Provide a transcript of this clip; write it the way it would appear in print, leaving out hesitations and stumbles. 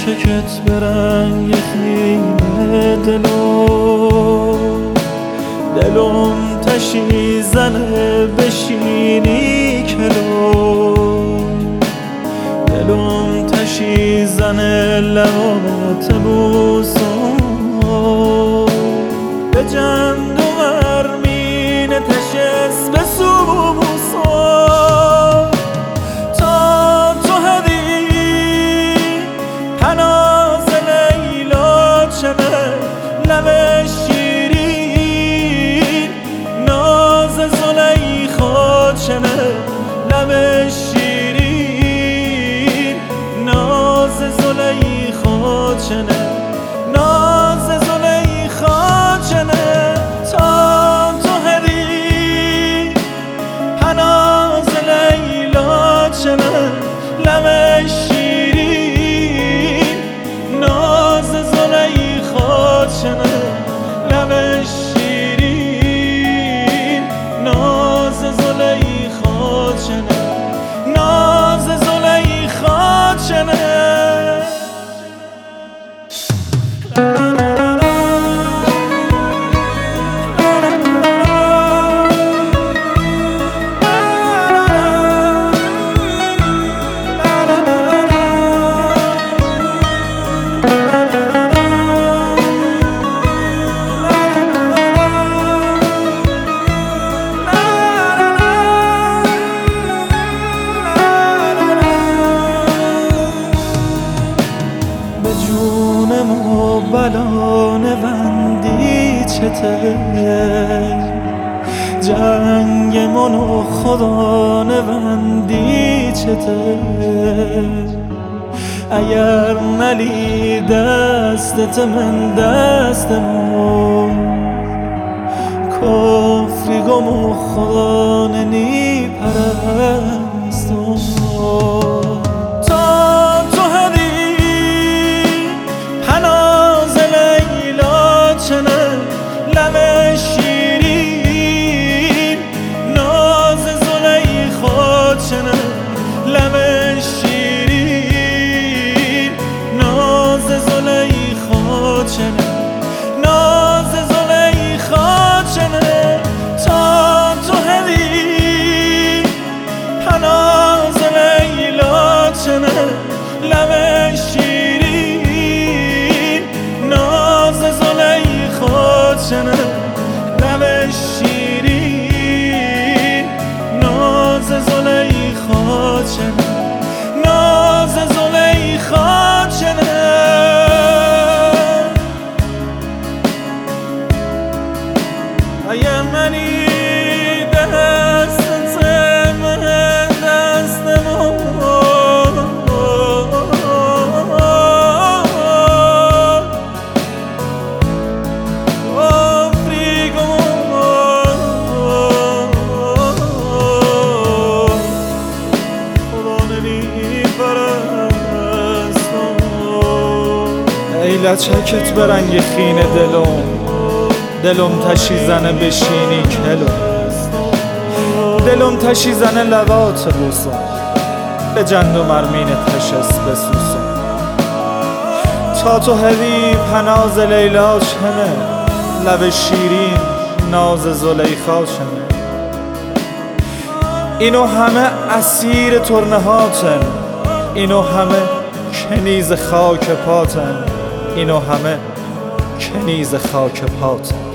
چکت به رنگ خیمه دلم تشی زنه بشینی کلو، دلم تشی زنه لبات بوسم به جند و مرمین تشست به سوسم تا تو هدی پناز لیلا چمه لب شیرین ناز زلیخا چمه لب شیرین ناز زلیخا چمه ناز زلیخا چمه تا تو هدی پناز لیلا چمه لب شیرین ناز زلیخا چمه لب شیرین ناز زلیخا چمه ناز زلیخا چمه جونم و بلان وندی چته جنگ من و خدا نوندی چته اگر نلی دستت من دستمو کفری گم و خدا نی پرستم لب شیرین ناز زلیخا چمه لب شیرین ناز زلیخا چمه ناز زلیخا چمه تا تو هدی پناز لیلا چمه لب شیرین ناز زلیخا چمه لب شیرین ناز زلیخا چمه ناز زلیخا چمه اگر منی دستت من دستمو ای لچکت به رنگ خینه دلم تشی زنه بشینی کلو، دلم تشی زنه لبات بوسم به جند و مرمین تشست بسوسم تا تو هدی پناز لیلا چمه لب شیرین ناز زلیخا چمه اینو همه اسیر ترنهاتن اینو همه کنیز خاک پاتن اینو همه کنیز خاک پاتن